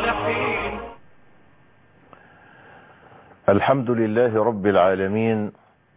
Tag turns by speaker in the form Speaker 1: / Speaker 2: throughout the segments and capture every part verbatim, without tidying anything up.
Speaker 1: الصالحين.
Speaker 2: الحمد لله رب العالمين،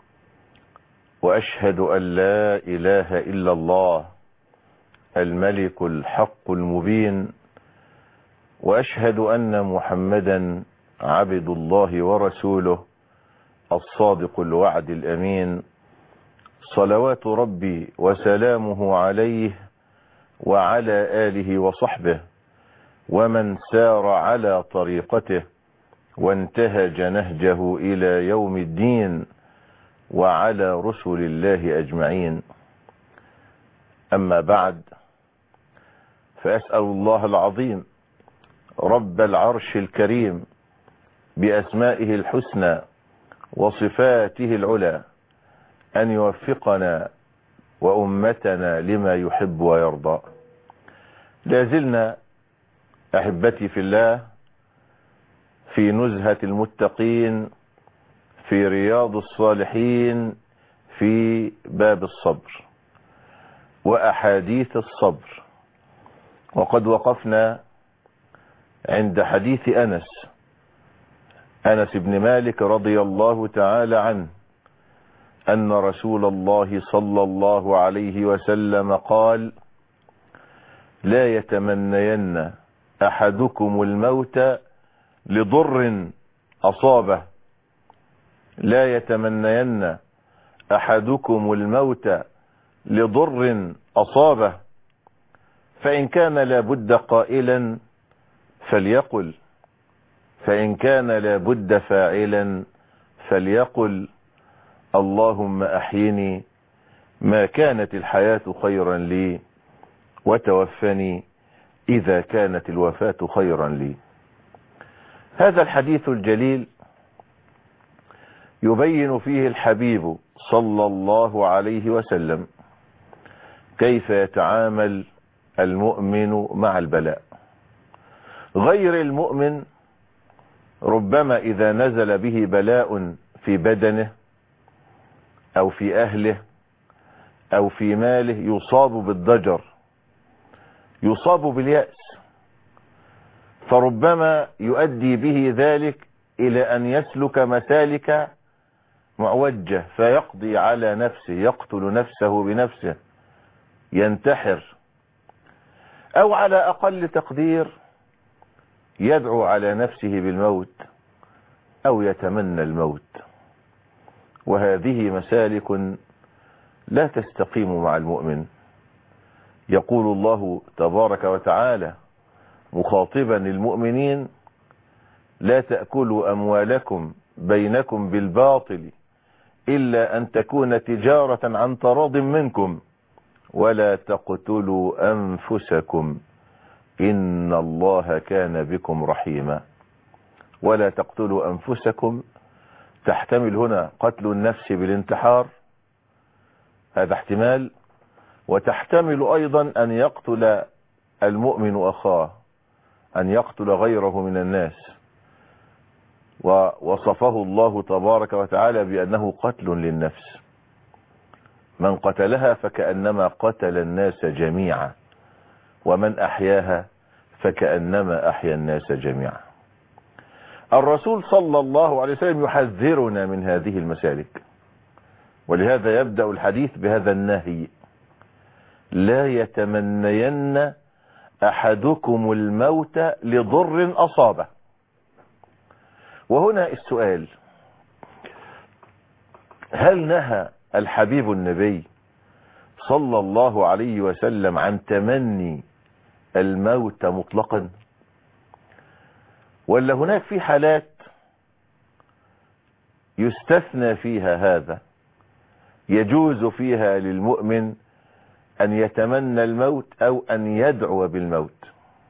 Speaker 2: وأشهد أن لا إله إلا الله الملك الحق المبين، وأشهد أن محمدا عبد الله ورسوله الصادق الوعد الأمين، صلوات ربي وسلامه عليه وعلى آله وصحبه ومن سار على طريقته وانتهج نهجه إلى يوم الدين، وعلى رسل الله أجمعين. أما بعد، فأسأل الله العظيم رب العرش الكريم بأسمائه الحسنى وصفاته العلى أن يوفقنا وأمتنا لما يحب ويرضى. لازلنا أحبتي في الله في نزهة المتقين في رياض الصالحين في باب الصبر وأحاديث الصبر، وقد وقفنا عند حديث أنس أنس بن مالك رضي الله تعالى عنه أن رسول الله صلى الله عليه وسلم قال: لا يتمنين أحدكم الموت لضر أصابه لا يتمنين أحدكم الموت لضر أصابه فإن كان لابد قائلا فليقل، فإن كان لابد فاعلا فليقل: اللهم أحيني ما كانت الحياة خيرا لي، وتوفني إذا كانت الوفاة خيرا لي. هذا الحديث الجليل يبين فيه الحبيب صلى الله عليه وسلم كيف يتعامل المؤمن مع البلاء. غير المؤمن ربما إذا نزل به بلاء في بدنه أو في أهله أو في ماله يصاب بالضجر، يصاب باليأس، فربما يؤدي به ذلك إلى أن يسلك مسالك معوجة فيقضي على نفسه، يقتل نفسه بنفسه، ينتحر، أو على أقل تقدير يدعو على نفسه بالموت أو يتمنى الموت. وهذه مسالك لا تستقيم مع المؤمن. يقول الله تبارك وتعالى مخاطبا المؤمنين: لا تأكلوا أموالكم بينكم بالباطل إلا أن تكون تجارة عن تراض منكم ولا تقتلوا أنفسكم إن الله كان بكم رحيما. ولا تقتلوا أنفسكم تحتمل هنا قتل النفس بالانتحار، هذا احتمال، وتحتمل أيضا أن يقتل المؤمن أخاه، أن يقتل غيره من الناس، ووصفه الله تبارك وتعالى بأنه قتل للنفس. من قتلها فكأنما قتل الناس جميعا، ومن أحياها فكأنما أحيا الناس جميعا. الرسول صلى الله عليه وسلم يحذرنا من هذه المسالك، ولهذا يبدأ الحديث بهذا النهي: لا يتمنين أحدكم الموت لضر أصابه. وهنا السؤال: هل نهى الحبيب النبي صلى الله عليه وسلم عن تمني الموت مطلقا، ولا هناك في حالات يستثنى فيها هذا، يجوز فيها للمؤمن أن يتمنى الموت أو أن يدعو بالموت؟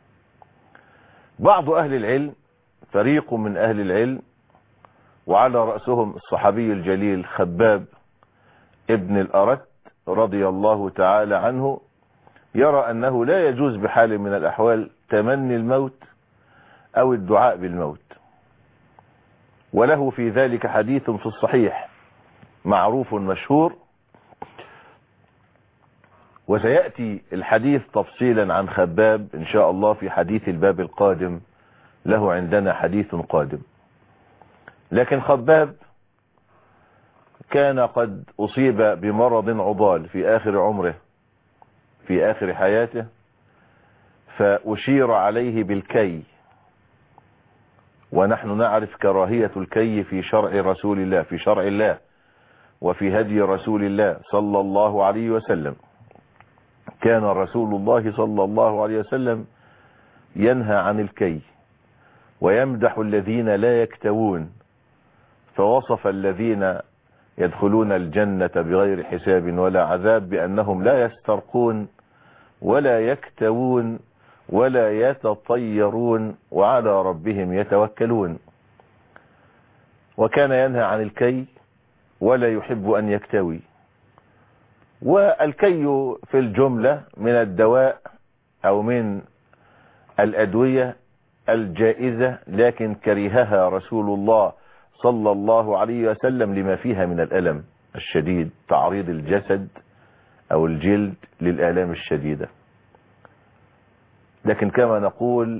Speaker 2: بعض أهل العلم، فريق من أهل العلم، وعلى رأسهم الصحابي الجليل خباب ابن الأرت رضي الله تعالى عنه، يرى أنه لا يجوز بحال من الأحوال تمني الموت أو الدعاء بالموت، وله في ذلك حديث في الصحيح معروف مشهور، وسيأتي الحديث تفصيلا عن خباب إن شاء الله في حديث الباب القادم له عندنا حديث قادم. لكن خباب كان قد أصيب بمرض عضال في آخر عمره، في آخر حياته، فأشير عليه بالكي، ونحن نعرف كراهية الكي في شرع رسول الله، في شرع الله وفي هدي رسول الله صلى الله عليه وسلم. كان رسول الله صلى الله عليه وسلم ينهى عن الكي ويمدح الذين لا يكتوون، فوصف الذين يدخلون الجنة بغير حساب ولا عذاب بأنهم لا يسترقون ولا يكتوون ولا يتطيرون وعلى ربهم يتوكلون. وكان ينهى عن الكي ولا يحب أن يكتوي. والكي في الجملة من الدواء أو من الأدوية الجائزة، لكن كرهها رسول الله صلى الله عليه وسلم لما فيها من الألم الشديد، تعريض الجسد أو الجلد للآلام الشديدة. لكن كما نقول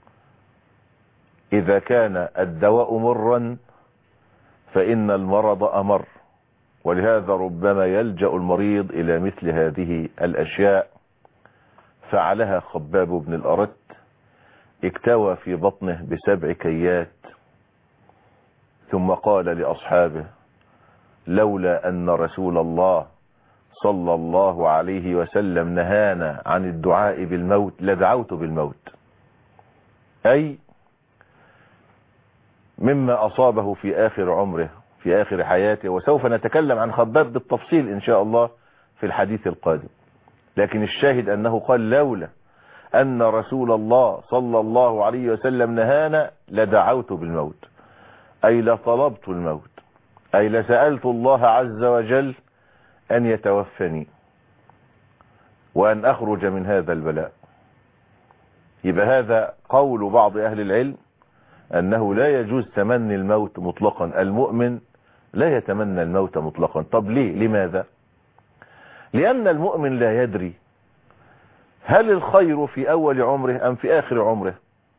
Speaker 2: إذا كان الدواء مرا فإن المرض أمر، ولهذا ربما يلجأ المريض إلى مثل هذه الأشياء. فعلها خباب بن الأرت، اكتوى في بطنه بسبع كيات، ثم قال لأصحابه: لولا أن رسول الله صلى الله عليه وسلم نهانا عن الدعاء بالموت لدعوت بالموت، أي مما أصابه في آخر عمره، في آخر حياته. وسوف نتكلم عن خباب بالتفصيل إن شاء الله في الحديث القادم. لكن الشاهد أنه قال: لولا أن رسول الله صلى الله عليه وسلم نهانا لدعوت بالموت، أي لطلبت الموت، أي لسألت الله عز وجل أن يتوفني وأن أخرج من هذا البلاء. يبقى هذا قول بعض أهل العلم أنه لا يجوز تمني الموت مطلقا. المؤمن لا يتمنى الموت مطلقا. طب ليه؟ لماذا؟ لأن المؤمن لا يدري هل الخير في أول عمره أم في آخر عمره.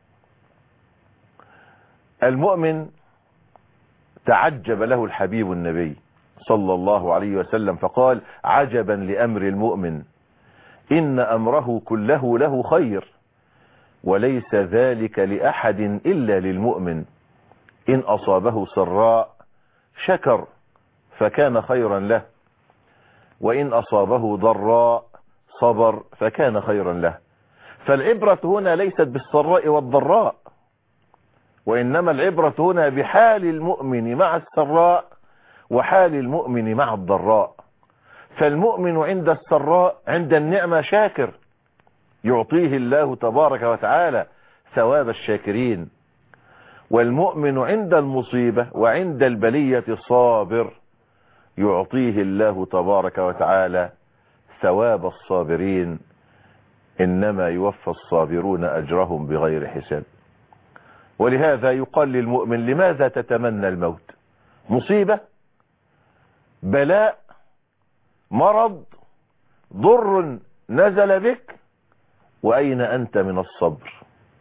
Speaker 2: المؤمن تعجب له الحبيب النبي صلى الله عليه وسلم فقال: عجبا لأمر المؤمن إن أمره كله له خير وليس ذلك لأحد إلا للمؤمن، إن أصابه سراء شكر فكان خيرا له، وإن أصابه ضراء صبر فكان خيرا له. فالعبرة هنا ليست بالسراء والضراء، وإنما العبرة هنا بحال المؤمن مع السراء وحال المؤمن مع الضراء. فالمؤمن عند السراء، عند النعمة، شاكر، يعطيه الله تبارك وتعالى ثواب الشاكرين. والمؤمن عند المصيبة وعند البلية صابر، يعطيه الله تبارك وتعالى ثواب الصابرين. إنما يوفى الصابرون أجرهم بغير حساب. ولهذا يقال للمؤمن: لماذا تتمنى الموت؟ مصيبة، بلاء، مرض، ضر نزل بك، وأين أنت من الصبر؟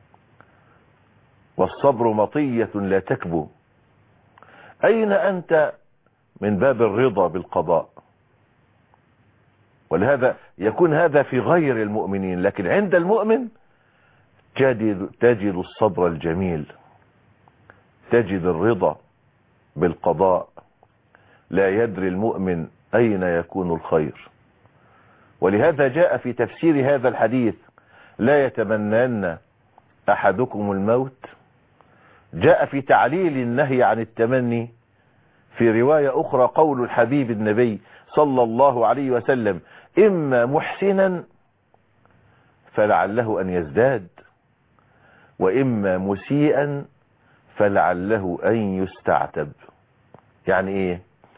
Speaker 2: والصبر مطية لا تكبو. أين أنت من باب الرضا بالقضاء؟ ولهذا يكون هذا في غير المؤمنين، لكن عند المؤمن تجد, تجد الصبر الجميل، تجد الرضا بالقضاء. لا يدري المؤمن أين يكون الخير. ولهذا جاء في تفسير هذا الحديث: لا يتمنين أحدكم الموت. جاء في تعليل النهي عن التمني في رواية أخرى قول الحبيب النبي صلى الله عليه وسلم: إما محسنا فلعله أن يزداد، وإما مسيئا فلعله أن يستعتب. يعني إيه؟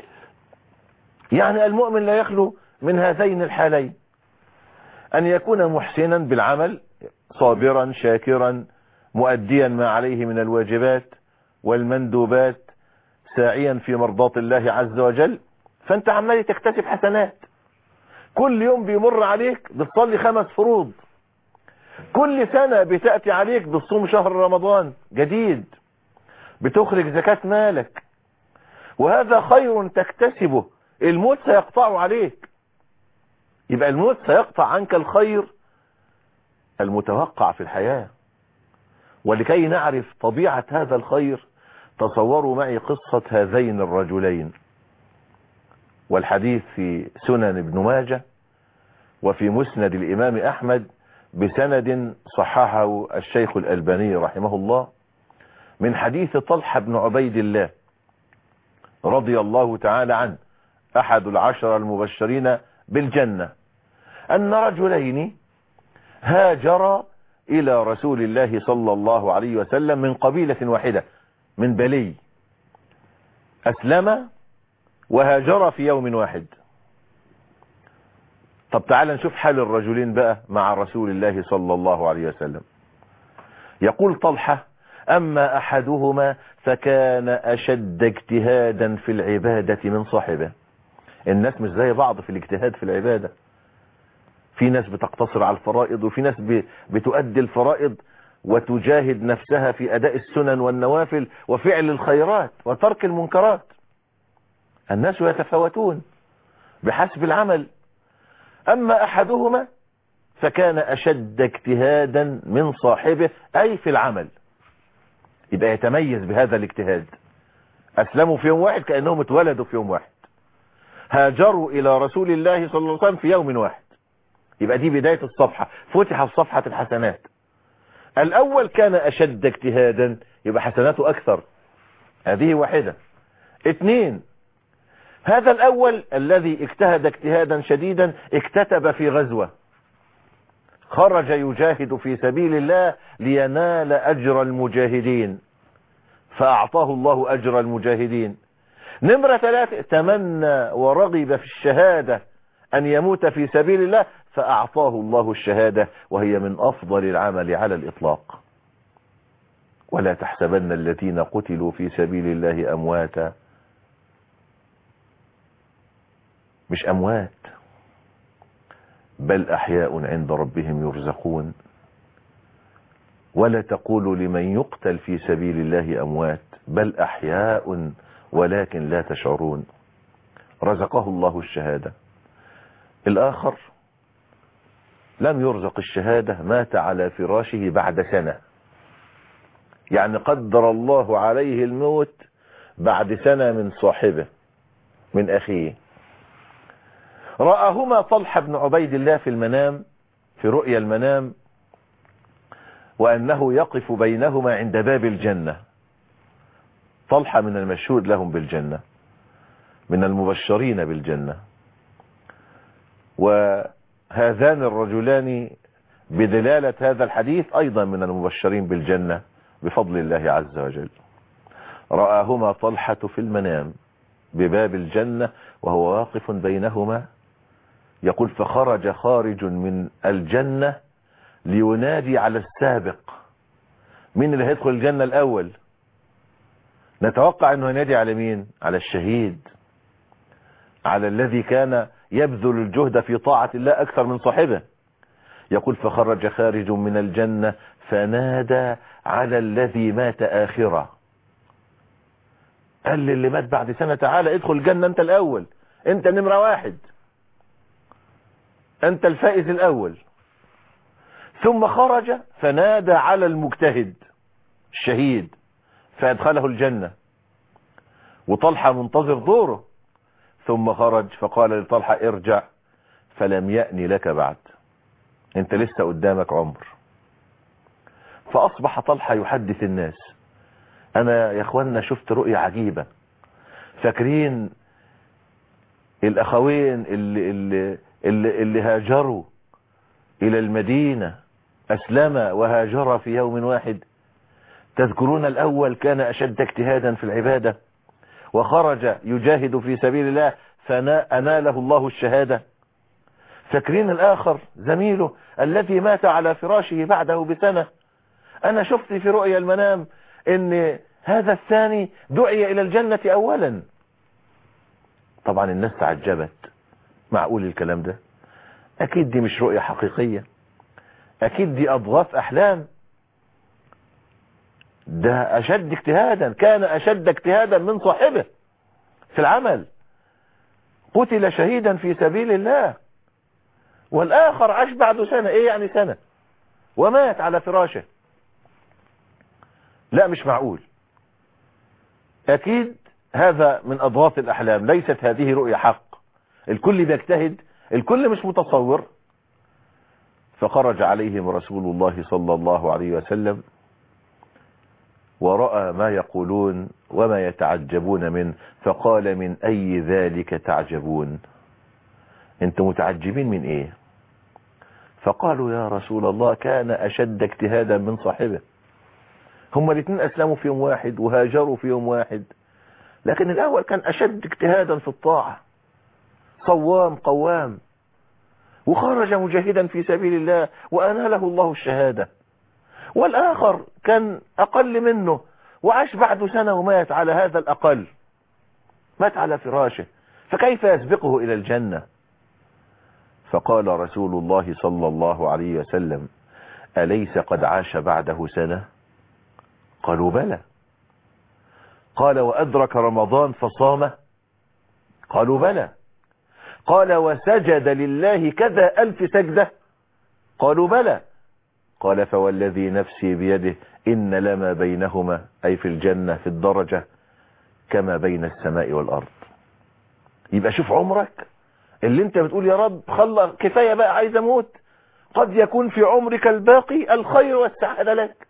Speaker 2: يعني المؤمن لا يخلو من هذين الحالين: أن يكون محسنا بالعمل، صابرا شاكرا مؤديا ما عليه من الواجبات والمندوبات، ساعيا في مرضات الله عز وجل. فأنت عمال تكتسب حسنات، كل يوم بيمر عليك بتصلي خمس فروض، كل سنة بتأتي عليك بتصوم شهر رمضان جديد، بتخرج زكاة مالك، وهذا خير تكتسبه، الموت سيقطع عليك. يبقى الموت سيقطع عنك الخير المتوقع في الحياة. ولكي نعرف طبيعة هذا الخير تصوروا معي قصة هذين الرجلين، والحديث في سنن ابن ماجه وفي مسند الإمام أحمد بسند صححه الشيخ الألباني رحمه الله، من حديث طلحة بن عبيد الله رضي الله تعالى عنه أحد العشر المبشرين بالجنة، أن رجلين هاجر إلى رسول الله صلى الله عليه وسلم من قبيلة واحدة من بلي، أسلم وهاجر في يوم واحد. طب تعال نشوف حال الرجلين بقى مع رسول الله صلى الله عليه وسلم. يقول طلحة: أما أحدهما فكان أشد اجتهادا في العبادة من صاحبه. الناس مش زي بعض في الاجتهاد في العبادة، في ناس بتقتصر على الفرائض، وفي ناس بتؤدي الفرائض وتجاهد نفسها في أداء السنن والنوافل وفعل الخيرات وترك المنكرات. الناس يتفاوتون بحسب العمل. أما أحدهما فكان أشد اجتهادا من صاحبه، أي في العمل، يبقى يتميز بهذا الاجتهاد. أسلموا في يوم واحد كأنهم اتولدوا في يوم واحد، هاجروا إلى رسول الله صلى الله عليه وسلم في يوم واحد، يبقى دي بداية الصفحة، فتح في صفحة الحسنات. الأول كان أشد اجتهادا، يبقى حسناته أكثر، هذه واحدة. اثنين، هذا الأول الذي اجتهد اجتهادا شديدا اكتتب في غزوة، خرج يجاهد في سبيل الله لينال أجر المجاهدين فأعطاه الله أجر المجاهدين. نمرة ثلاثة، تمنى ورغب في الشهادة أن يموت في سبيل الله فأعطاه الله الشهادة، وهي من أفضل العمل على الإطلاق. ولا تحسبن الذين قتلوا في سبيل الله أمواتا، مش أموات، بل أحياء عند ربهم يرزقون. ولا تقولوا لمن يقتل في سبيل الله أموات، بل أحياء ولكن لا تشعرون. رزقه الله الشهادة. الآخر لم يرزق الشهادة، مات على فراشه بعد سنة، يعني قدر الله عليه الموت بعد سنة من صاحبه من أخيه. رآهما طلحة بن عبيد الله في المنام، في رؤيا المنام، وأنه يقف بينهما عند باب الجنة. طلحة من المشهود لهم بالجنة، من المبشرين بالجنة، وهذان الرجلان بدلالة هذا الحديث أيضا من المبشرين بالجنة بفضل الله عز وجل. رآهما طلحة في المنام بباب الجنة وهو واقف بينهما. يقول: فخرج خارج من الجنة لينادي على السابق. مين اللي هيدخل الجنة الأول؟ نتوقع أنه ينادي على مين؟ على الشهيد، على الذي كان يبذل الجهد في طاعة الله أكثر من صاحبه. يقول: فخرج خارج من الجنة فنادى على الذي مات آخرة. قال اللي مات بعد سنة: تعالى ادخل الجنة أنت الأول، أنت نمرة واحد، أنت الفائز الأول. ثم خرج فنادى على المجتهد الشهيد فأدخله الجنة، وطلحة منتظر دوره. ثم خرج فقال لطلحة: ارجع فلم يأني لك بعد، انت لسه قدامك عمر. فأصبح طلحة يحدث الناس: أنا يا أخوانا شفت رؤية عجيبة. فاكرين الأخوين اللي, اللي, اللي, اللي هاجروا إلى المدينة، أسلم وهاجر في يوم واحد؟ تذكرون الأول كان أشد اجتهادا في العبادة وخرج يجاهد في سبيل الله فأناله الله الشهادة. فاكرين الآخر زميله الذي مات على فراشه بعده بسنة؟ أنا شفت في رؤيا المنام ان هذا الثاني دعي إلى الجنة أولا. طبعا الناس تعجبت، معقول الكلام ده؟ أكيد دي مش رؤية حقيقية، اكيد دي اضغاث احلام، ده اشد اجتهادا، كان اشد اجتهادا من صاحبه في العمل، قتل شهيدا في سبيل الله، والاخر عاش بعد سنة. ايه يعني سنة ومات على فراشه؟ لا مش معقول. اكيد هذا من اضغاث الاحلام، ليست هذه رؤية حق. الكل بيجتهد، الكل مش متصور. فخرج عليهم رسول الله صلى الله عليه وسلم ورأى ما يقولون وما يتعجبون منه، فقال: من اي ذلك تعجبون؟ انتم متعجبين من ايه؟ فقالوا: يا رسول الله كان اشد اجتهادا من صاحبه. هما الاثنين اسلموا في يوم واحد وهاجروا في يوم واحد، لكن الاول كان اشد اجتهادا في الطاعة، صوام قوام، وخرج مجاهدا في سبيل الله واناله الله الشهادة. والاخر كان اقل منه وعاش بعد سنة ومات على هذا الاقل، مات على فراشه، فكيف يسبقه الى الجنة؟ فقال رسول الله صلى الله عليه وسلم: أليس قد عاش بعده سنة؟ قالوا: بلى. قال: وأدرك رمضان فصامه؟ قالوا: بلى. قال: وسجد لله كذا ألف سجدة؟ قالوا: بلى. قال: فوالذي نفسي بيده إن لما بينهما، أي في الجنة في الدرجة، كما بين السماء والأرض. يبقى شوف عمرك اللي انت بتقول يا رب خلص كفاية بقى عايز اموت، قد يكون في عمرك الباقي الخير والسعادة لك.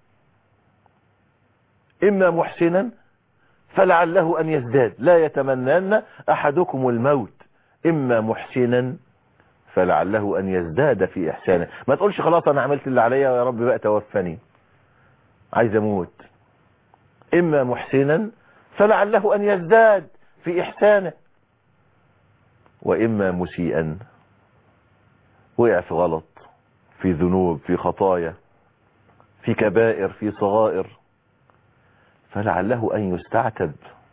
Speaker 2: اما محسنا فلعله ان يزداد، لا يتمنن احدكم الموت، اما محسنا فلعله ان يزداد في احسانه. ما تقولش خلاص انا عملت اللي عليا ويا رب بقى توفني، عايز اموت. اما محسنا فلعله ان يزداد في احسانه، واما مسيئا وقع في غلط، في ذنوب، في خطايا، في كبائر، في صغائر، فلعله ان يستعتب.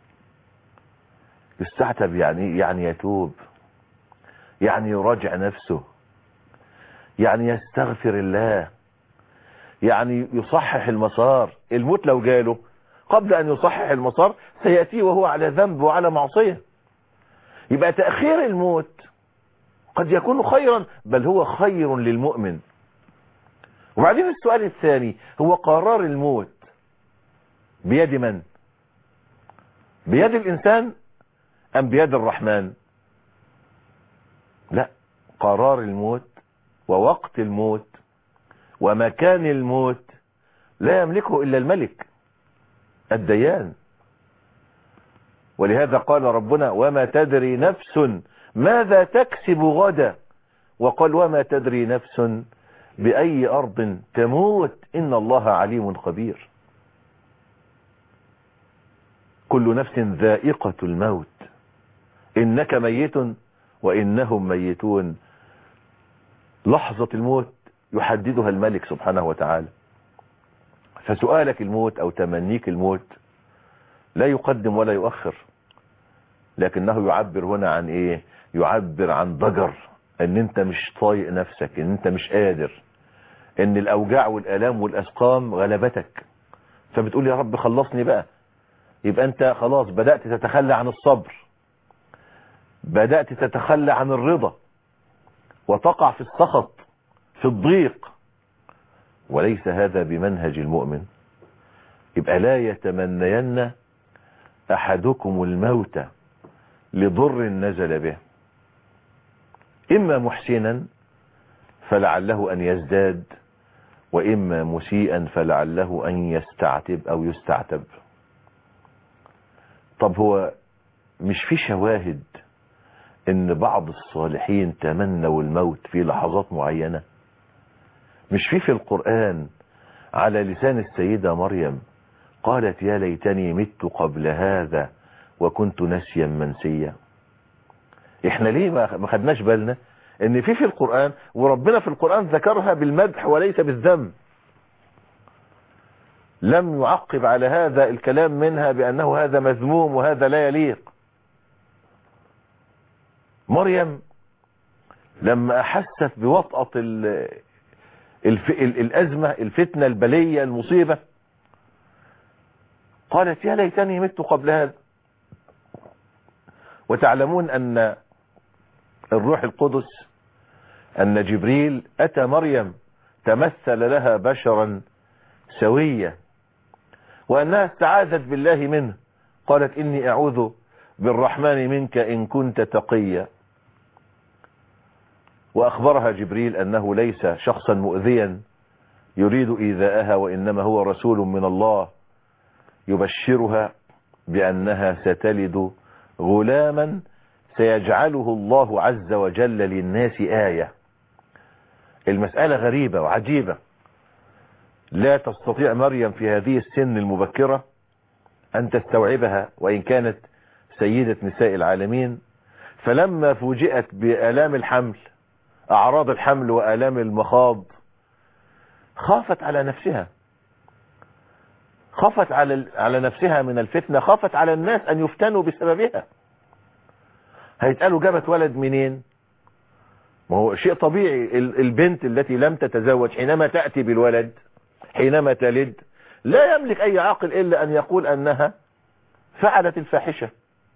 Speaker 2: يستعتب يعني يعني يتوب، يعني يراجع نفسه، يعني يستغفر الله، يعني يصحح المسار. الموت لو جاله قبل ان يصحح المسار سيأتيه وهو على ذنب وعلى معصية. يبقى تأخير الموت قد يكون خيرا، بل هو خير للمؤمن. وبعدين السؤال الثاني، هو قرار الموت بيد من؟ بيد الإنسان أم بيد الرحمن؟ لا، قرار الموت ووقت الموت ومكان الموت لا يملكه إلا الملك الديان. ولهذا قال ربنا: وما تدري نفس ماذا تكسب غدا، وقال: وما تدري نفس بأي أرض تموت، إن الله عليم خبير. كل نفس ذائقة الموت، إنك ميت وإنهم ميتون. لحظة الموت يحددها الملك سبحانه وتعالى. فسؤالك الموت أو تمنيك الموت لا يقدم ولا يؤخر، لكنه يعبر هنا عن إيه؟ يعبر عن ضجر، ان انت مش طايق نفسك، ان انت مش قادر، ان الاوجاع والالام والاسقام غلبتك، فبتقول يا رب خلصني بقى. يبقى انت خلاص بدأت تتخلى عن الصبر، بدأت تتخلى عن الرضا، وتقع في السخط، في الضيق، وليس هذا بمنهج المؤمن. يبقى لا يتمنين احدكم الموت لضر نزل به، اما محسنا فلعله ان يزداد، واما مسيئا فلعله ان يستعتب او يستعتب. طب هو مش في شواهد ان بعض الصالحين تمنوا الموت في لحظات معينة؟ مش في في القرآن على لسان السيدة مريم قالت: يا ليتني مت قبل هذا وكنت نسيا منسيا. احنا ليه ما خدناش بالنا ان في في القرآن، وربنا في القرآن ذكرها بالمدح وليس بالذم، لم يعقب على هذا الكلام منها بأنه هذا مذموم وهذا لا يليق. مريم لما أحست بوطأة الف... الأزمة، الفتنة، البلية، المصيبة. قالت يا ليتني مت قبل هذا. وتعلمون أن الروح القدس، أن جبريل أتى مريم تمثل لها بشرا سويا، وأنها استعاذت بالله منه، قالت إني أعوذ بالرحمن منك إن كنت تقيا. وأخبرها جبريل أنه ليس شخصا مؤذيا يريد إيذاءها، وإنما هو رسول من الله يبشرها بأنها ستلد غلاما سيجعله الله عز وجل للناس آية. المسألة غريبة وعجيبة، لا تستطيع مريم في هذه السن المبكرة أن تستوعبها، وإن كانت سيدة نساء العالمين. فلما فوجئت بآلام الحمل، أعراض الحمل وآلام المخاض، خافت على نفسها، خافت على على نفسها من الفتنة، خافت على الناس أن يفتنوا بسببها. هيتقالوا جابت ولد منين؟ ما هو شيء طبيعي، البنت التي لم تتزوج حينما تأتي بالولد، حينما تلد، لا يملك أي عاقل إلا أن يقول أنها فعلت الفاحشة.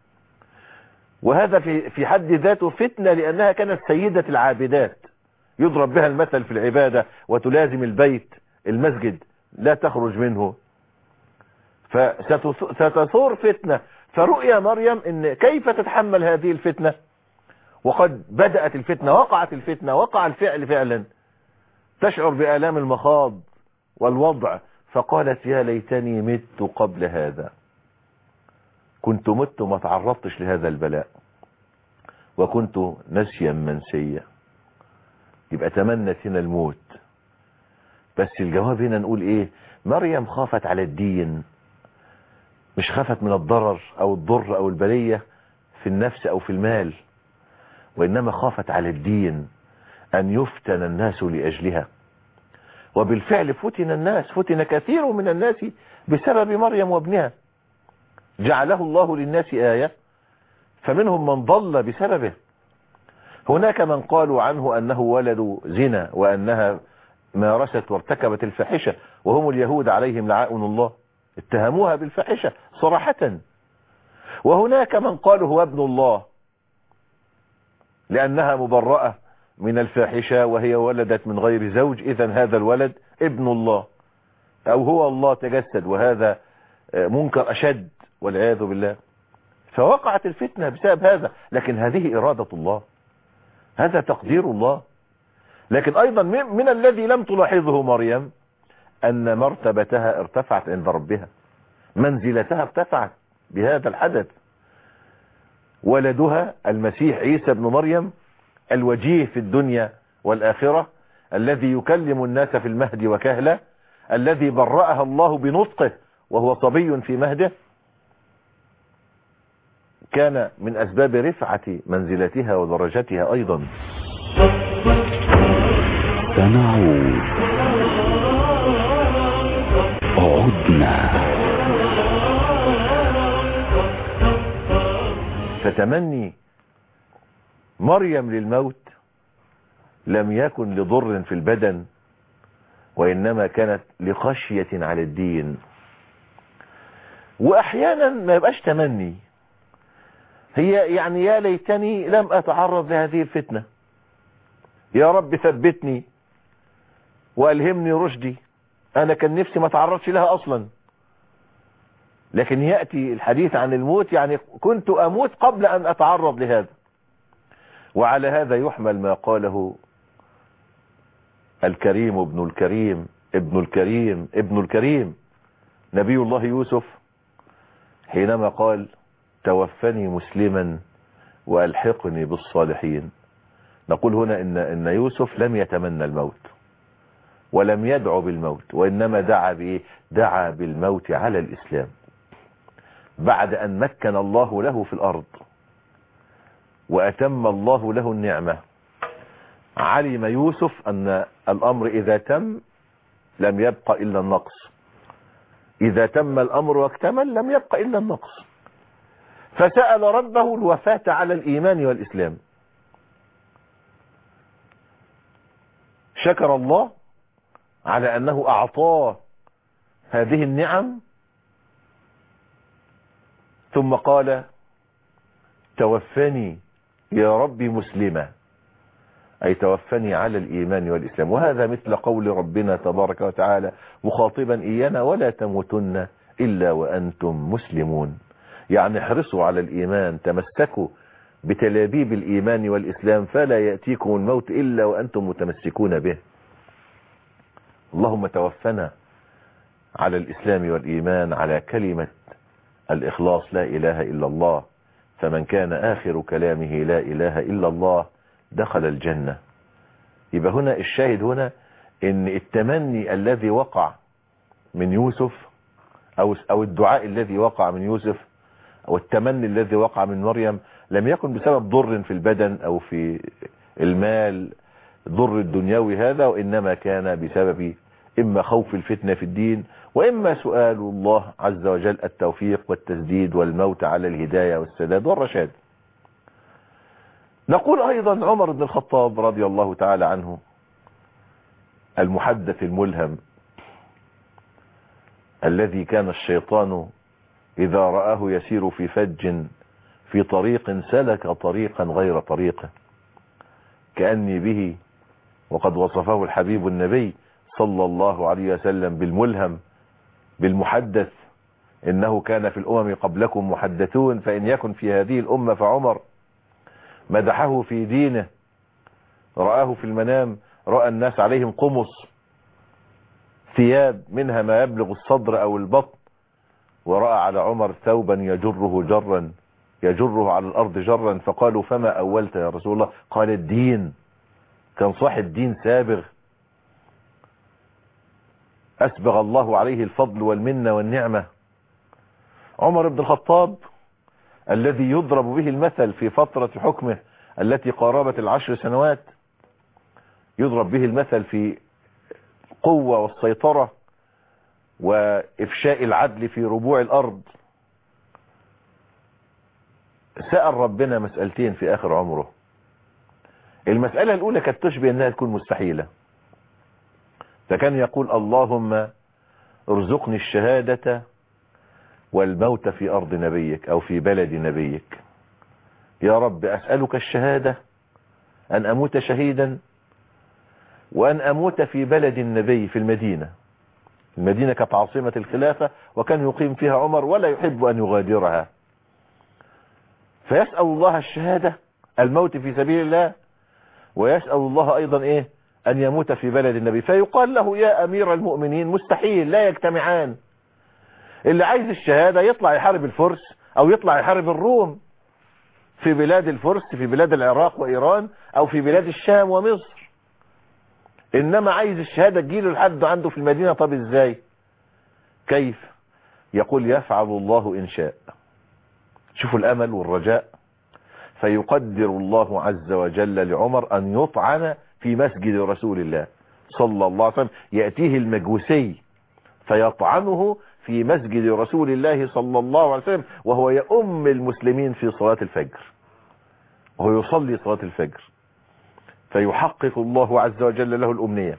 Speaker 2: وهذا في في حد ذاته فتنة، لأنها كانت سيدة العابدات، يضرب بها المثل في العبادة، وتلازم البيت المسجد لا تخرج منه، فستثور فتنة. فرؤيا مريم إن كيف تتحمل هذه الفتنة، وقد بدأت الفتنة، وقعت الفتنة، وقع الفعل فعلا، تشعر بآلام المخاض والوضع. فقالت يا ليتني مت قبل هذا، كنت مت ما تعرضتش لهذا البلاء، وكنت نسيا منسيا. يبقى تمنت هنا الموت. بس الجواب هنا نقول ايه؟ مريم خافت على الدين، مش خافت من الضرر او الضر او البلية في النفس او في المال، وانما خافت على الدين، ان يفتن الناس لاجلها. وبالفعل فتن الناس، فتن كثير من الناس بسبب مريم وابنها. جعله الله للناس آية، فمنهم من ضل بسببه. هناك من قالوا عنه أنه ولد زنا، وأنها مارست وارتكبت الفاحشة، وهم اليهود عليهم لعائن الله، اتهموها بالفاحشة صراحة. وهناك من قالوا هو ابن الله، لأنها مبرأة من الفاحشة وهي ولدت من غير زوج، إذن هذا الولد ابن الله، أو هو الله تجسد، وهذا منكر أشد والعياذ بالله. فوقعت الفتنة بسبب هذا، لكن هذه إرادة الله، هذا تقدير الله. لكن أيضا من الذي لم تلاحظه مريم أن مرتبتها ارتفعت عند ربها، منزلتها ارتفعت بهذا الحدث. ولدها المسيح عيسى بن مريم الوجيه في الدنيا والآخرة، الذي يكلم الناس في المهد وكهلا، الذي برأها الله بنطقه وهو صبي في مهده، كان من أسباب رفعة منزلتها ودرجتها أيضا.
Speaker 1: سنعود، عدنا.
Speaker 2: فتمني مريم للموت لم يكن لضر في البدن، وإنما كانت لخشية على الدين. وأحيانا ما يبقاش تمني، هي يعني يا ليتني لم أتعرض لهذه الفتنة، يا رب ثبتني وألهمني رشدي، أنا كان نفسي ما تعرضش لها أصلا. لكن يأتي الحديث عن الموت، يعني كنت أموت قبل أن أتعرض لهذا. وعلى هذا يحمل ما قاله الكريم ابن الكريم ابن الكريم ابن الكريم نبي الله يوسف، حينما قال توفني مسلما وألحقني بالصالحين. نقول هنا إن, إن يوسف لم يتمنى الموت ولم يدعو بالموت، وإنما دعا بإيه؟ دعا بالموت على الإسلام بعد أن مكن الله له في الأرض وأتم الله له النعمة. علم يوسف أن الأمر إذا تم لم يبق إلا النقص، إذا تم الأمر واكتمل لم يبق إلا النقص، فسأل ربه الوفاة على الإيمان والإسلام. شكر الله على أنه أعطاه هذه النعم، ثم قال توفني يا ربي مسلما، أي توفني على الإيمان والإسلام. وهذا مثل قول ربنا تبارك وتعالى مخاطبا إيانا ولا تموتن إلا وأنتم مسلمون. يعني احرصوا على الإيمان، تمسكوا بتلابيب الإيمان والإسلام، فلا يأتيكم الموت إلا وأنتم متمسكون به. اللهم توفنا على الإسلام والإيمان، على كلمة الإخلاص لا إله إلا الله، فمن كان آخر كلامه لا إله إلا الله دخل الجنة. يبقى هنا الشاهد هنا ان التمني الذي وقع من يوسف او او الدعاء الذي وقع من يوسف او التمني الذي وقع من مريم لم يكن بسبب ضر في البدن او في المال، ضر الدنيوي هذا، وانما كان بسبب اما خوف الفتنة في الدين، واما سؤال الله عز وجل التوفيق والتسديد والموت على الهداية والسداد والرشاد. نقول ايضا عمر بن الخطاب رضي الله تعالى عنه المحدث الملهم الذي كان الشيطان اذا رآه يسير في فج في طريق سلك طريقا غير طريقه، كأني به، وقد وصفه الحبيب النبي صلى الله عليه وسلم بالملهم بالمحدث، انه كان في الامم قبلكم محدثون، فان يكن في هذه الامة فعمر. مدحه في دينه، رآه في المنام، رأى الناس عليهم قمص ثياب منها ما يبلغ الصدر او البطن، ورأى على عمر ثوبا يجره جرا يجره على الارض جرا، فقالوا فما اولت يا رسول الله؟ قال الدين. كان صاحب دين سابغ اسبغ الله عليه الفضل والمنة والنعمة. عمر بن الخطاب الذي يضرب به المثل في فترة حكمه التي قاربت العشر سنوات، يضرب به المثل في قوة والسيطرة وإفشاء العدل في ربوع الأرض. سأل ربنا مسألتين في آخر عمره. المسألة الأولى كانت تشبه أنها تكون مستحيلة، فكان يقول اللهم ارزقني الشهادة والموت في أرض نبيك أو في بلد نبيك. يا رب أسألك الشهادة، أن أموت شهيدا، وأن أموت في بلد النبي في المدينة. المدينة كانت عاصمة الخلافة وكان يقيم فيها عمر ولا يحب أن يغادرها، فيسأل الله الشهادة الموت في سبيل الله، ويسأل الله أيضا إيه أن يموت في بلد النبي. فيقال له يا أمير المؤمنين مستحيل، لا يجتمعان. اللي عايز الشهادة يطلع يحارب الفرس أو يطلع يحارب الروم في بلاد الفرس، في بلاد العراق وإيران، أو في بلاد الشام ومصر. إنما عايز الشهادة تجيله لحد عنده في المدينة. طب إزاي؟ كيف؟ يقول يفعل الله إن شاء. شوفوا الأمل والرجاء. فيقدر الله عز وجل لعمر أن يطعن في مسجد رسول الله صلى الله عليه وسلم، يأتيه المجوسي فيطعنه في مسجد رسول الله صلى الله عليه وسلم وهو يؤم المسلمين في صلاة الفجر، وهو يصلي صلاة الفجر، فيحقق الله عز وجل له الأمنية.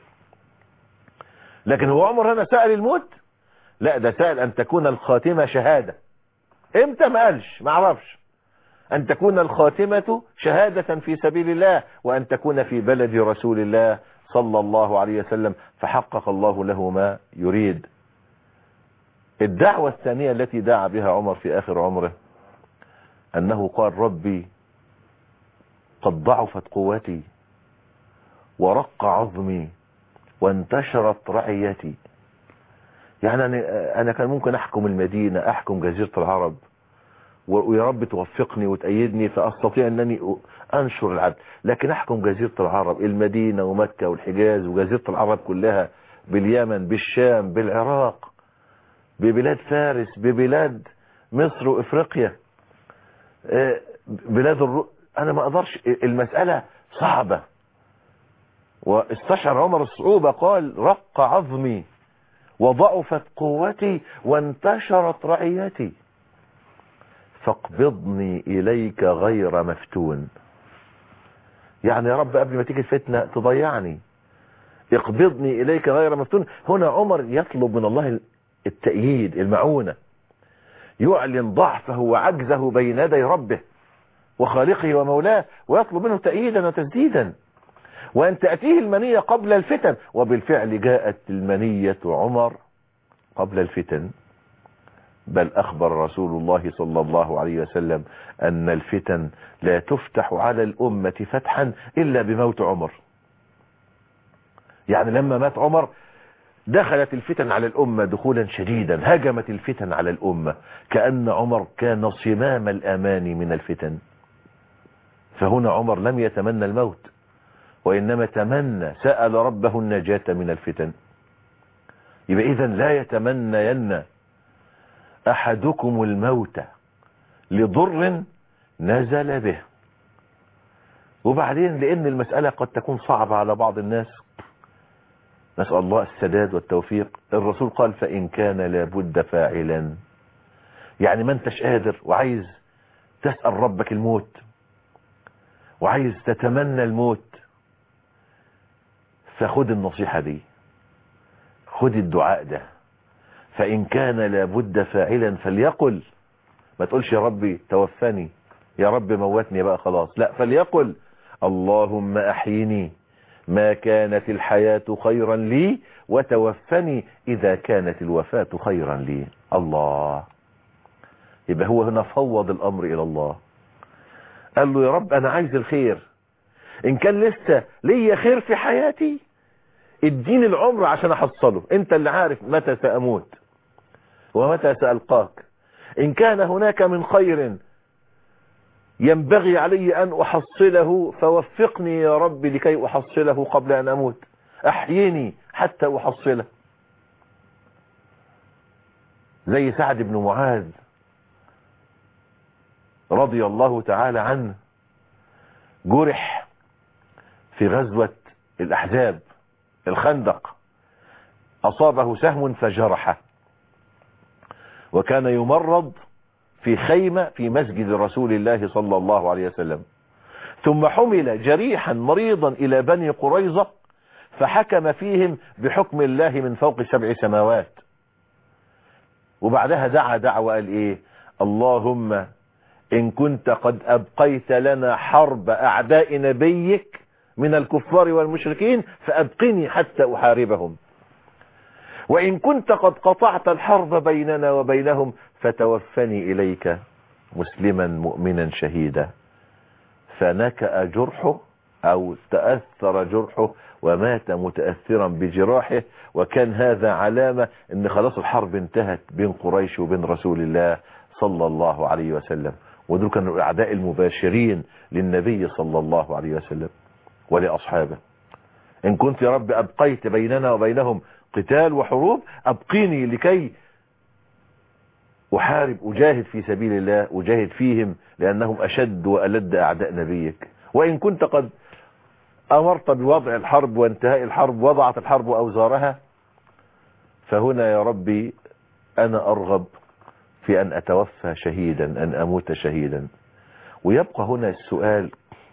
Speaker 2: لكن هو عمر هنا سأل الموت؟ لا، ده سأل أن تكون الخاتمة شهادة. امتى؟ ما قالش، ما عرفش. أن تكون الخاتمة شهادة في سبيل الله، وأن تكون في بلد رسول الله صلى الله عليه وسلم، فحقق الله له ما يريد. الدعوة الثانية التي دعا بها عمر في آخر عمره أنه قال ربي قد ضعفت قوتي ورق عظمي وانتشرت رعيتي. يعني أنا كان ممكن أحكم المدينة، أحكم جزيرة العرب، ويا رب توفقني وتأيدني فأستطيع أنني أنشر العدل، لكن أحكم جزيرة العرب، المدينة ومكة والحجاز وجزيرة العرب كلها، باليمن، بالشام، بالعراق، ببلاد فارس، ببلاد مصر وإفريقيا، بلاد الرو... أنا ما أقدرش، المسألة صعبة. واستشعر عمر الصعوبة، قال رق عظمي وضعفت قوتي وانتشرت رعيتي فاقبضني إليك غير مفتون. يعني يا رب قبل ما تيجي الفتنة تضيعني، اقبضني إليك غير مفتون. هنا عمر يطلب من الله التأييد، المعونة، يعلن ضعفه وعجزه بين يدي ربه وخالقه ومولاه، ويطلب منه تأييدا وتسديدا، وأن تأتيه المنية قبل الفتن. وبالفعل جاءت المنية عمر قبل الفتن، بل أخبر رسول الله صلى الله عليه وسلم أن الفتن لا تفتح على الأمة فتحا إلا بموت عمر. يعني لما مات عمر دخلت الفتن على الأمة دخولا شديدا، هجمت الفتن على الأمة، كأن عمر كان صمام الأمان من الفتن. فهنا عمر لم يتمنى الموت، وإنما تمنى، سأل ربه النجاة من الفتن. يبقى إذن لا يتمنين أحدكم الموت لضر نزل به. وبعدين لأن المسألة قد تكون صعبة على بعض الناس، نسأل الله السداد والتوفيق، الرسول قال فإن كان لابد فاعلا. يعني ما انتش قادر وعايز تسأل ربك الموت وعايز تتمنى الموت، فخد النصيحة دي، خد الدعاء ده، فإن كان لابد فاعلا فليقل. ما تقولش يا ربي توفني، يا رب موتني بقى خلاص، لا، فليقل اللهم أحيني ما كانت الحياة خيرا لي، وتوفني إذا كانت الوفاة خيرا لي. الله. يبقى هو هنا فوض الأمر إلى الله، قال له يا رب أنا عايز الخير، إن كان لسه ليا خير في حياتي اديني العمر عشان أحصله، أنت اللي عارف متى سأموت ومتى سألقاك. إن كان هناك من خير ينبغي علي أن أحصله فوفقني يا رب لكي أحصله قبل أن أموت، أحييني حتى أحصله. زي سعد بن معاذ رضي الله تعالى عنه، جرح في غزوة الأحزاب الخندق، أصابه سهم فجرحه، وكان يمرض في خيمة في مسجد رسول الله صلى الله عليه وسلم، ثم حمل جريحا مريضا إلى بني قريظة فحكم فيهم بحكم الله من فوق سبع سماوات. وبعدها دعا دعوة قال إيه؟ اللهم إن كنت قد أبقيت لنا حرب أعداء نبيك من الكفار والمشركين فأبقني حتى أحاربهم، وإن كنت قد قطعت الحرب بيننا وبينهم فتوفني إليك مسلما مؤمنا شهيدا. فنكأ جرحه أو تأثر جرحه ومات متأثرا بجراحه، وكان هذا علامة ان خلاص الحرب انتهت بين قريش وبين رسول الله صلى الله عليه وسلم. ودول كانوا الأعداء المباشرين للنبي صلى الله عليه وسلم ولأصحابه. إن كنت يا رب أبقيت بيننا وبينهم قتال وحروب أبقيني لكي أحارب أجاهد في سبيل الله، أجاهد فيهم لأنهم أشد وألد أعداء نبيك. وإن كنت قد أمرت بوضع الحرب وانتهاء الحرب، وضعت الحرب أوزارها، فهنا يا ربي أنا أرغب في أن أتوفى شهيدا، أن أموت شهيدا. ويبقى هنا السؤال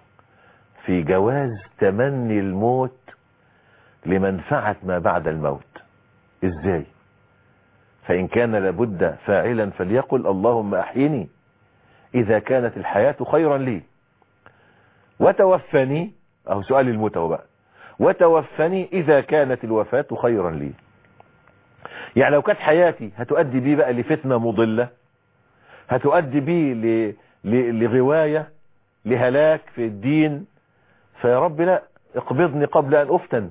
Speaker 2: في جواز تمني الموت لمنفعة ما بعد الموت. إزاي؟ فإن كان لابد فاعلا فليقل اللهم أحيني إذا كانت الحياة خيرا لي، وتوفني، أو سؤال الموت بقى، وتوفني إذا كانت الوفاة خيرا لي. يعني لو كانت حياتي هتؤدي بي بقى لفتنة مضلة، هتؤدي بي ل... ل... لغواية، لهلاك في الدين، فيا رب لا، اقبضني قبل أن أفتن،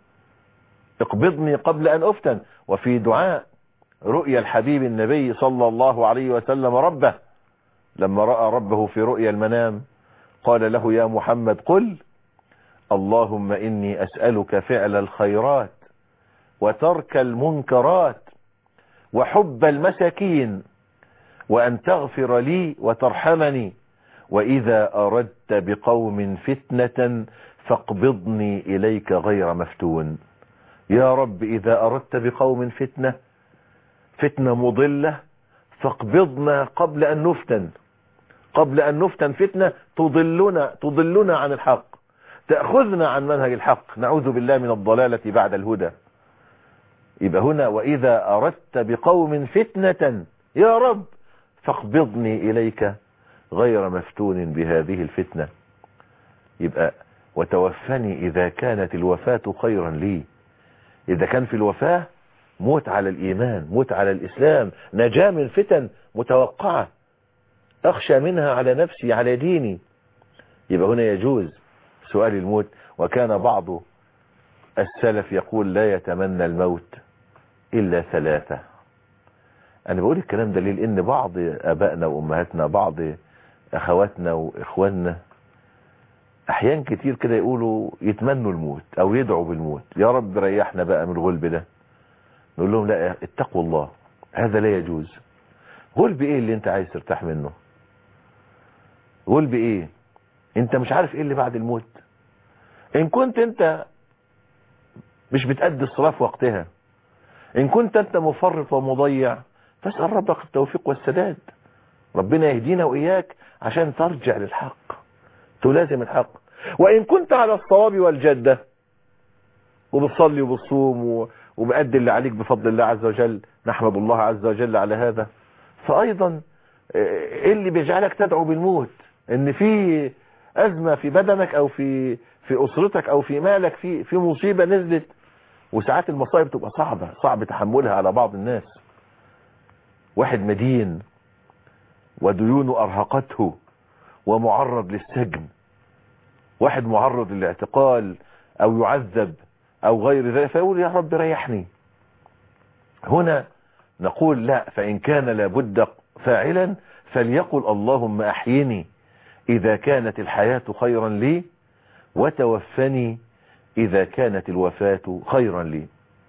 Speaker 2: اقبضني قبل أن أفتن. وفي دعاء رؤيا الحبيب النبي صلى الله عليه وسلم ربه، لما رأى ربه في رؤيا المنام قال له يا محمد قل اللهم إني أسألك فعل الخيرات وترك المنكرات وحب المساكين، وأن تغفر لي وترحمني، وإذا أردت بقوم فتنة فاقبضني إليك غير مفتون. يا رب إذا أردت بقوم فتنة، فتنة مضلة، فاقبضنا قبل أن نفتن، قبل أن نفتن فتنة تضلنا تضلنا عن الحق، تأخذنا عن منهج الحق، نعوذ بالله من الضلالة بعد الهدى. يبقى هنا وإذا أردت بقوم فتنة يا رب فاقبضني إليك غير مفتون بهذه الفتنة. يبقى وتوفني إذا كانت الوفاة خيرا لي. إذا كان في الوفاة موت على الإيمان، موت على الإسلام، نجاة من فتن متوقعة أخشى منها على نفسي على ديني، يبقى هنا يجوز سؤال الموت. وكان بعض السلف يقول لا يتمنى الموت إلا ثلاثة. أنا بقول الكلام ده ليه؟ لأن بعض أبائنا وأمهاتنا، بعض أخواتنا وإخواننا أحيان كتير كده يقولوا يتمنوا الموت أو يدعوا بالموت، يا رب ريحنا بقى من الغلب ده. نقول لهم لا، اتقوا الله، هذا لا يجوز. غلب إيه اللي أنت عايز ترتاح منه؟ غلب إيه؟ أنت مش عارف إيه اللي بعد الموت. إن كنت أنت مش بتأدي الصلاة في وقتها، إن كنت أنت مفرط ومضيع، فاسأل ربك التوفيق والسداد. ربنا يهدينا وإياك عشان ترجع للحق، تلازم الحق. وإن كنت على الصواب والجدة وبتصلي وبتصوم ومؤدي اللي عليك بفضل الله عز وجل، نحمد الله عز وجل على هذا، فأيضا إيه اللي بيجعلك تدعو بالموت؟ إن في أزمة في بدنك أو في في أسرتك أو في مالك، في في مصيبة نزلت. وساعات المصائب تبقى صعبة، صعب تحملها على بعض الناس. واحد مدين وديونه أرهقته ومعرض للسجن، واحد معرض للاعتقال أو يعذب أو غير ذلك، فيقول يا رب ريحني. هنا نقول لا، فإن كان لابد فاعلا فليقل اللهم أحيني إذا كانت الحياة خيرا لي، وتوفني إذا كانت الوفاة خيرا لي.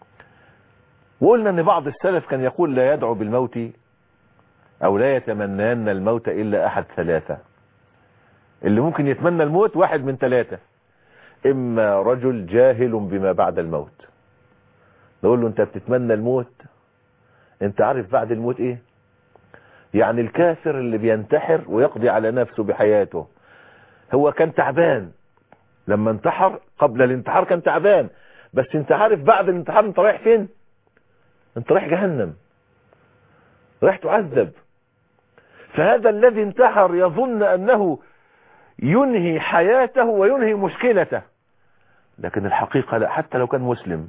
Speaker 2: وقلنا أن بعض السلف كان يقول لا يدعو بالموت أو لا يتمنين الموت إلا أحد ثلاثة. اللي ممكن يتمنى الموت واحد من ثلاثة: إما رجل جاهل بما بعد الموت، نقول له أنت بتتمنى الموت، أنت عارف بعد الموت إيه؟ يعني الكافر اللي بينتحر ويقضي على نفسه بحياته، هو كان تعبان لما انتحر، قبل الانتحار كان تعبان، بس انت عارف بعد الانتحار انت رايح فين؟ انت رايح جهنم، رايح تعذب. فهذا الذي انتحر يظن أنه ينهي حياته وينهي مشكلته، لكن الحقيقة لا. حتى لو كان مسلم،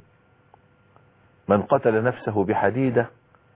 Speaker 2: من قتل نفسه بحديدة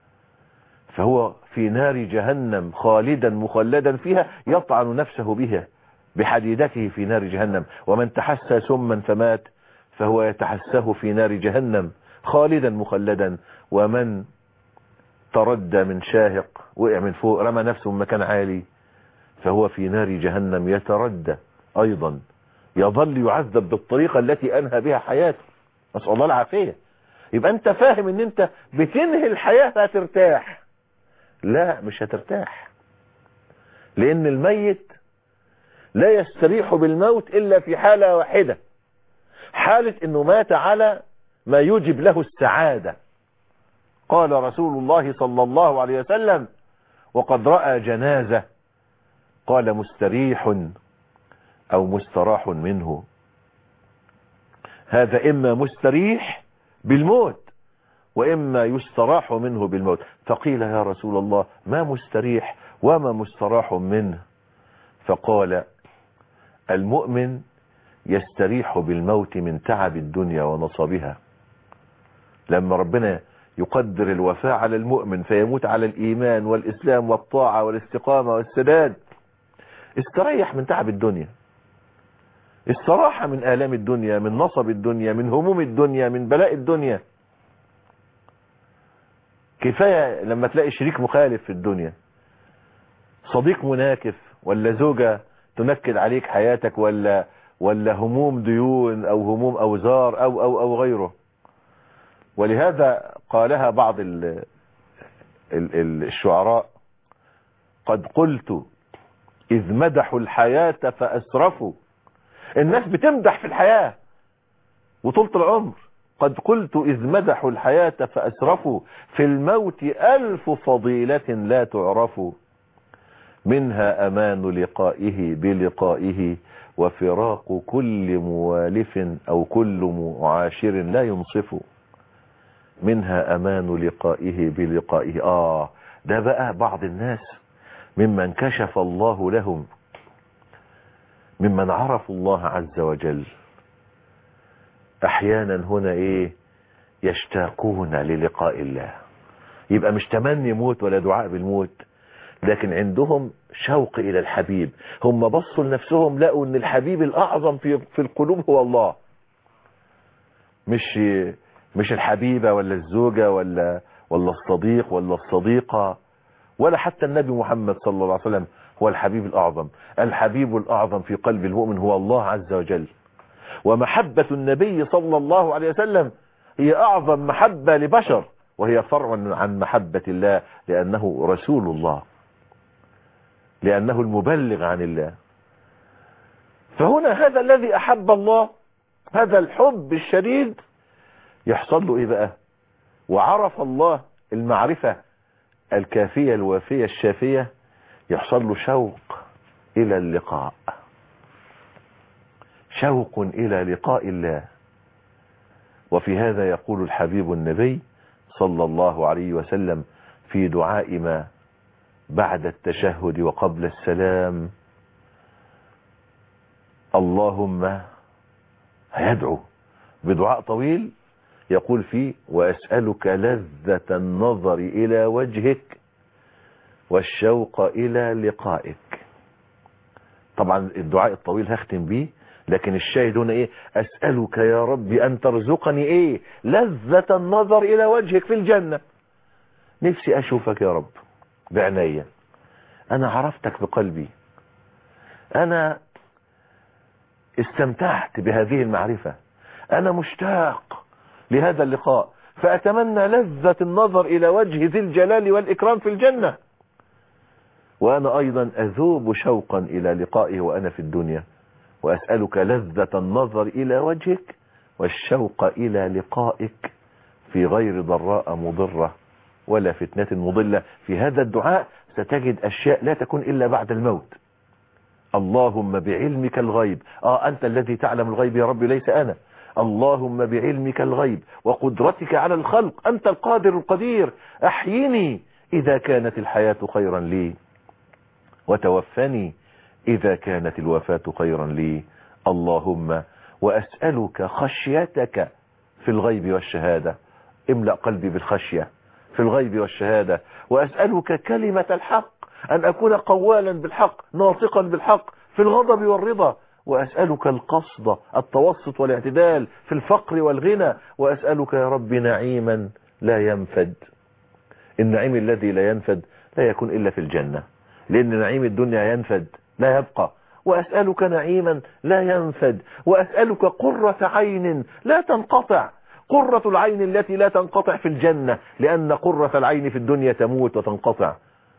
Speaker 2: فهو في نار جهنم خالدا مخلدا فيها، يطعن نفسه بها بحديدته في نار جهنم. ومن تحسى سما فمات فهو يتحساه في نار جهنم خالدا مخلدا. ومن تردى من شاهق، وقع من فوق، رمى نفسه من مكان عالي، فهو في نار جهنم يتردى أيضا، يظل يعذب بالطريقة التي أنهى بها حياته، نسأل الله العافية. يبقى أنت فاهم أن أنت بتنهي الحياة هترتاح. لا، مش هترتاح، لأن الميت لا يستريح بالموت إلا في حالة واحدة، حالة أنه مات على ما يوجب له السعادة. قال رسول الله صلى الله عليه وسلم وقد رأى جنازة، قال مستريح أو مستراح منه. هذا إما مستريح بالموت وإما يستراح منه بالموت. فقيل يا رسول الله ما مستريح وما مستراح منه؟ فقال المؤمن يستريح بالموت من تعب الدنيا ونصبها. لما ربنا يقدر الوفاة على المؤمن فيموت على الإيمان والإسلام والطاعة والاستقامة والسداد، استريح من تعب الدنيا، استراح من آلام الدنيا، من نصب الدنيا، من هموم الدنيا، من بلاء الدنيا. كفاية لما تلاقي شريك مخالف في الدنيا، صديق مناكف، ولا زوجة تنكد عليك حياتك، ولا ولا هموم ديون أو هموم أوزار أو أو أو غيره. ولهذا قالها بعض ال ال الشعراء: قد قلت إذ مدحوا الحياة فأسرفوا. الناس بتمدح في الحياة وطولة العمر. قد قلت إذ مدحوا الحياة فأسرفوا، في الموت ألف فضيلة لا تعرف، منها أمان لقائه بلقائه، وفراق كل موالف أو كل معاشر لا ينصف، منها أمان لقائه بلقائه. آه ده بقى بعض الناس ممن كشف الله لهم، ممن عرفوا الله عز وجل، أحيانا هنا إيه يشتاقون للقاء الله. يبقى مش تمني موت ولا دعاء بالموت، لكن عندهم شوق إلى الحبيب. هم بصوا لنفسهم لقوا أن الحبيب الأعظم في في القلوب هو الله، مش مش الحبيبة ولا الزوجة ولا ولا الصديق ولا الصديقة ولا حتى النبي محمد صلى الله عليه وسلم هو الحبيب الأعظم. الحبيب الأعظم في قلب المؤمن هو الله عز وجل. ومحبة النبي صلى الله عليه وسلم هي أعظم محبة لبشر، وهي فرع عن محبة الله، لأنه رسول الله، لأنه المبلغ عن الله. فهنا هذا الذي أحب الله، هذا الحب الشديد يحصل له إيه بقى؟ وعرف الله المعرفة الكافية الوافية الشافية، يحصل له شوق إلى اللقاء، شوق إلى لقاء الله. وفي هذا يقول الحبيب النبي صلى الله عليه وسلم في دعاء ما بعد التشهد وقبل السلام: اللهم، هيدعو بدعاء طويل يقول فيه: وأسألك لذة النظر إلى وجهك والشوق إلى لقائك. طبعا الدعاء الطويل هختم بيه، لكن الشاهد هنا ايه؟ أسألك يا رب أن ترزقني ايه؟ لذة النظر إلى وجهك في الجنة. نفسي أشوفك يا رب بعناية، أنا عرفتك بقلبي، أنا استمتعت بهذه المعرفة، أنا مشتاق لهذا اللقاء، فأتمنى لذة النظر إلى وجه ذي الجلال والإكرام في الجنة. وأنا أيضا أذوب شوقا إلى لقائه وأنا في الدنيا. وأسألك لذة النظر إلى وجهك والشوق إلى لقائك في غير ضراء مضرة ولا فتنة مضلة. في هذا الدعاء ستجد أشياء لا تكون إلا بعد الموت. اللهم بعلمك الغيب، آه أنت الذي تعلم الغيب يا رب ليس أنا. اللهم بعلمك الغيب وقدرتك على الخلق، أنت القادر القدير، أحيني إذا كانت الحياة خيرا لي، وتوفني إذا كانت الوفاة خيرا لي. اللهم وأسألك خشيتك في الغيب والشهادة، املأ قلبي بالخشية في الغيب والشهادة. وأسألك كلمة الحق، أن أكون قوالا بالحق ناطقا بالحق في الغضب والرضا. وأسألك القصد التوسط والاعتدال في الفقر والغنى. وأسألك يا رب نعيما لا ينفد. النعيم الذي لا ينفد لا يكون إلا في الجنة، لأن نعيم الدنيا ينفد لا يبقى. وأسألك نعيما لا ينفد. وأسألك قرة عين لا تنقطع، قرة العين التي لا تنقطع في الجنة، لأن قرة العين في الدنيا تموت وتنقطع،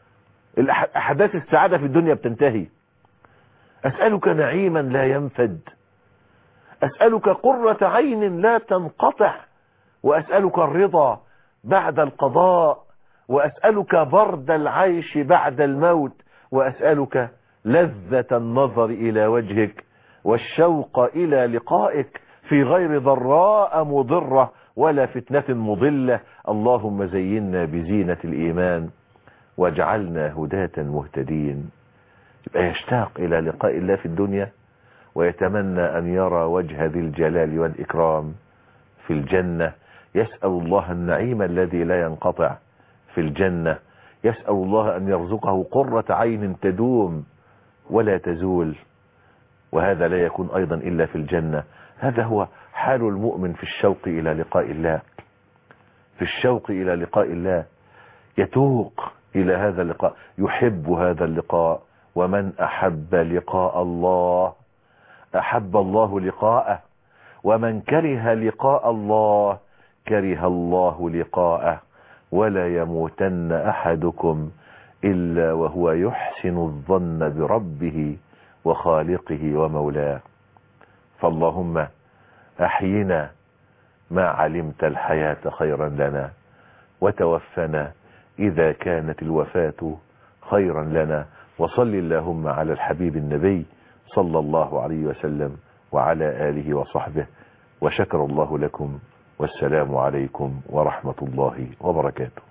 Speaker 2: أحداث السعادة في الدنيا بتنتهي. أسألك نعيما لا ينفد، أسألك قرة عين لا تنقطع، وأسألك الرضا بعد القضاء، وأسألك برد العيش بعد الموت، وأسألك لذة النظر إلى وجهك والشوق إلى لقائك في غير ضراء مضرة ولا فتنة مضلة. اللهم زينا بزينة الإيمان واجعلنا هداة مهتدين. يبقى يشتاق إلى لقاء الله في الدنيا، ويتمنى أن يرى وجه ذي الجلال والإكرام في الجنة. يسأل الله النعيم الذي لا ينقطع في الجنة، يسأل الله أن يرزقه قرة عين تدوم ولا تزول، وهذا لا يكون أيضا إلا في الجنة. هذا هو حال المؤمن في الشوق إلى لقاء الله، في الشوق إلى لقاء الله، يتوق إلى هذا اللقاء، يحب هذا اللقاء. ومن أحب لقاء الله أحب الله لقاءه، ومن كره لقاء الله كره الله لقاءه. ولا يموتن أحدكم إلا وهو يحسن الظن بربه وخالقه ومولاه. فاللهم أحينا ما علمت الحياة خيرا لنا، وتوفنا إذا كانت الوفاة خيرا لنا. وصل اللهم على الحبيب النبي صلى الله عليه وسلم وعلى آله وصحبه، وشكر الله لكم، والسلام عليكم ورحمة الله وبركاته.